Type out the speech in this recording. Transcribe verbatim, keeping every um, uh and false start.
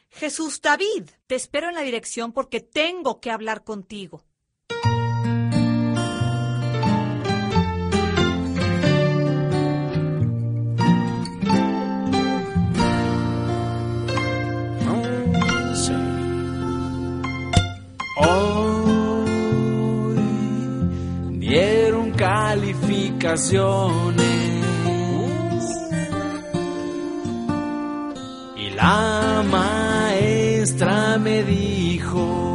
Jesús David, te espero en la dirección porque tengo que hablar contigo. Hoy dieron calificaciones y la maestra me dijo: